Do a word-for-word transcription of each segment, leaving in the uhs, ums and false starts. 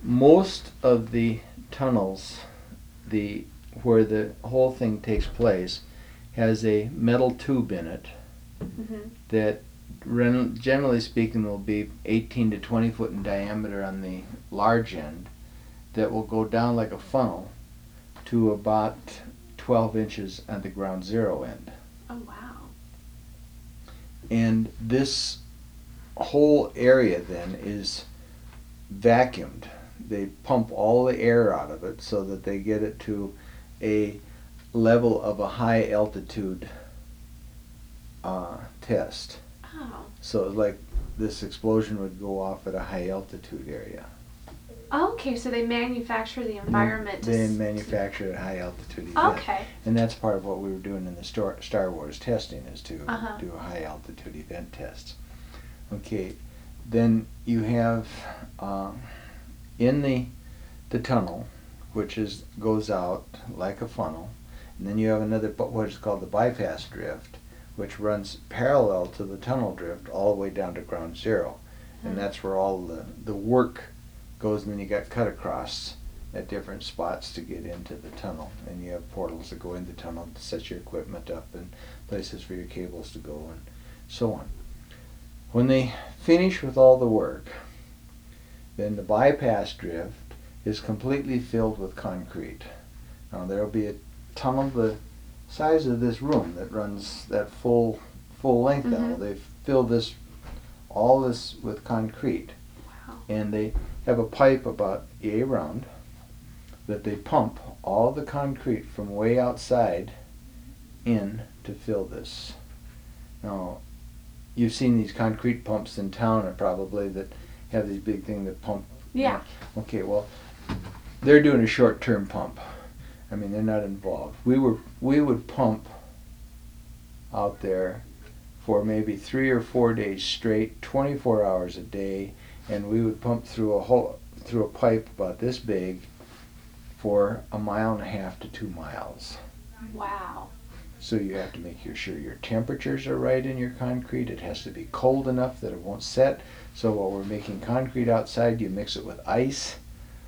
most of the tunnels, the where the whole thing takes place, has a metal tube in it Mm-hmm. that generally speaking will be eighteen to twenty foot in diameter on the large end, that will go down like a funnel to about twelve inches at the ground zero end. Oh, wow. And this whole area then is vacuumed. They pump all the air out of it so that they get it to a level of a high altitude uh, test. Oh. So like this explosion would go off at a high altitude area. Okay, so they manufacture the environment. They to manufacture a high altitude event. Okay. And that's part of what we were doing in the Star Star Wars testing, is to Uh-huh. do a high altitude event test. Okay, then you have uh, in the the tunnel, which is goes out like a funnel, and then you have another what is called the bypass drift, which runs parallel to the tunnel drift all the way down to ground zero, Mm-hmm. and that's where all the the work goes, and then you got cut across at different spots to get into the tunnel, and you have portals that go in the tunnel to set your equipment up and places for your cables to go and so on. When they finish with all the work, then the bypass drift is completely filled with concrete. Now there will be a tunnel the size of this room that runs that full full length Mm-hmm. now. They've filled this all this with concrete. Wow. And they have a pipe about yay round that they pump all the concrete from way outside in to fill this. Now, you've seen these concrete pumps in town, or probably, that have these big things that pump. Yeah. Okay, well, they're doing a short-term pump. I mean, they're not involved. We were we would pump out there for maybe three or four days straight, twenty-four hours a day, and we would pump through a hole through a pipe about this big for a mile and a half to two miles. Wow. So you have to make sure your temperatures are right in your concrete. It has to be cold enough that it won't set. So while we're making concrete outside, you mix it with ice.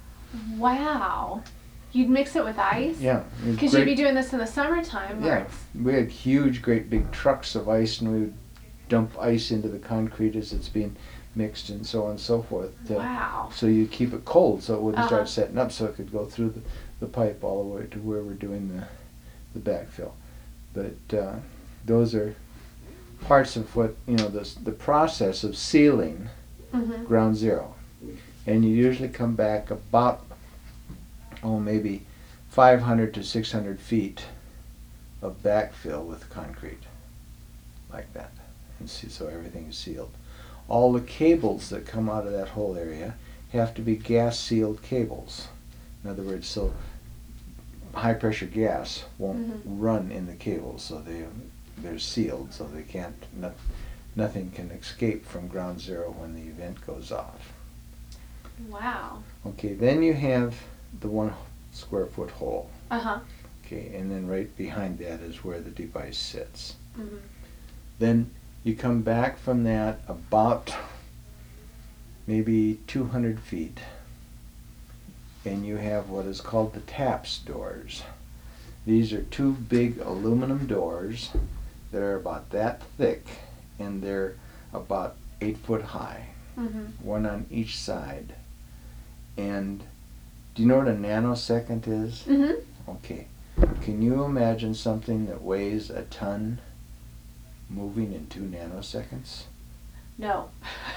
Wow. You'd mix it with ice? Yeah. Because you'd be doing this in the summertime. Yeah. It's... We had huge, great big trucks of ice, and we would dump ice into the concrete as it's being mixed and so on and so forth. To, wow. So you keep it cold so it wouldn't Uh-huh. start setting up, so it could go through the, the pipe all the way to where we're doing the, the backfill. But uh, those are parts of what, you know, the, the process of sealing Mm-hmm. ground zero. And you usually come back about, oh, maybe five hundred to six hundred feet of backfill with concrete, like that. And see, so everything is sealed. All the cables that come out of that whole area have to be gas sealed cables. In other words, so high pressure gas won't Mm-hmm. run in the cables, so they they're sealed, so they can't not, nothing can escape from ground zero when the event goes off. Wow. Okay, then you have the one square foot hole. Uh-huh. Okay, and then right behind that is where the device sits. Mm-hmm. Then you come back from that about maybe two hundred feet, and you have what is called the TAPS doors. These are two big aluminum doors that are about that thick, and they're about eight foot high, Mm-hmm. one on each side. And do you know what a nanosecond is? Mm-hmm. Okay. Can you imagine something that weighs a ton moving in two nanoseconds? No.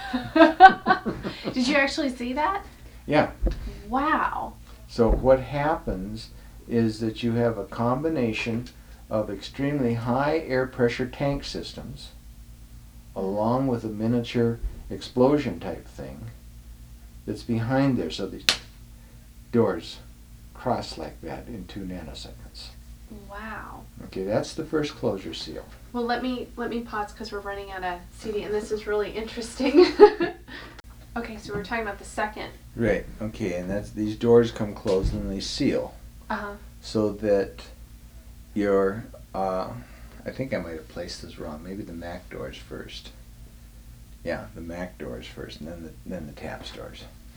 Did you actually see that? Yeah. Wow. So what happens is that you have a combination of extremely high air pressure tank systems along with a miniature explosion type thing that's behind there. So these doors cross like that in two nanoseconds. Wow. Okay, that's the first closure seal. Well, let me let me pause because we're running out of C D, and this is really interesting. Okay, so we're talking about the second. Right. Okay, and that's these doors come closed and they seal Uh-huh. so that your uh, I think I might have placed this wrong. Maybe the Mac doors first. Yeah, the Mac doors first, and then the then the TAPS doors.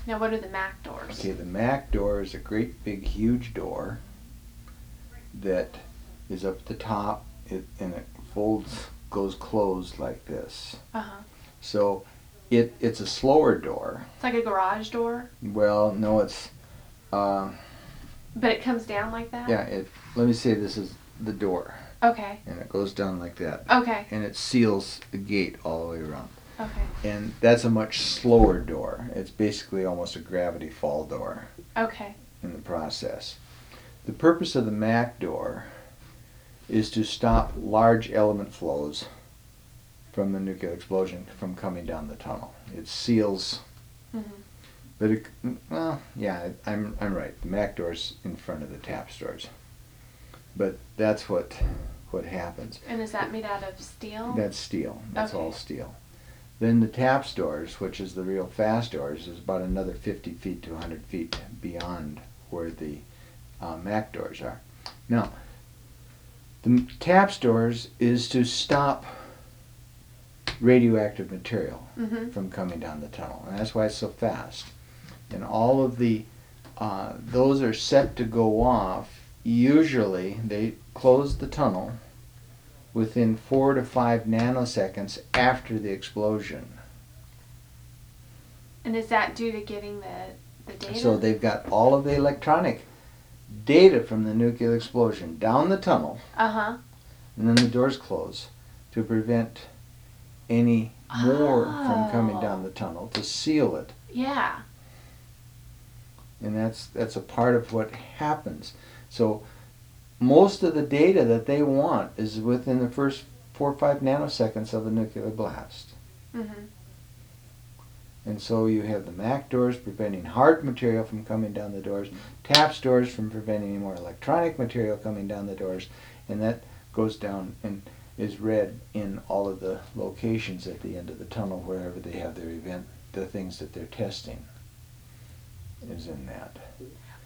Now, what are the Mac doors? Okay, the Mac door is a great big huge door that is up at the top, it, and it folds, goes closed like this. Uh-huh. So it it's a slower door. It's like a garage door? Well, no, it's, uh, But it comes down like that? yeah, it, let me say this is the door. Okay. And it goes down like that. Okay. And it seals the gate all the way around. Okay. And that's a much slower door. It's basically almost a gravity fall door Okay. in the process. The purpose of the Mac door is to stop large element flows from the nuclear explosion from coming down the tunnel. It seals, Mm-hmm. but it, well, yeah, I'm I'm right. The Mac door's in front of the TAPS doors, but that's what what happens. And is that made out of steel? That's steel. That's Okay. all steel. Then the TAPS doors, which is the real fast doors, is about another fifty feet to one hundred feet beyond where the uh, Mac doors are. Now, the TAPS doors is to stop radioactive material Mm-hmm. from coming down the tunnel, and that's why it's so fast. And all of the, uh, those are set to go off. Usually, they close the tunnel within four to five nanoseconds after the explosion. And is that due to getting the, the data? So they've got all of the electronic data from the nuclear explosion down the tunnel, Uh-huh. and then the doors close to prevent any more from coming Oh. down the tunnel, to seal it. Yeah. And that's that's a part of what happens. So most of the data that they want is within the first four or five nanoseconds of a nuclear blast. Mm-hmm. And so you have the Mac doors preventing hard material from coming down the doors, TAPS doors from preventing any more electronic material coming down the doors, and that goes down and is read in all of the locations at the end of the tunnel wherever they have their event, the things that they're testing is in that.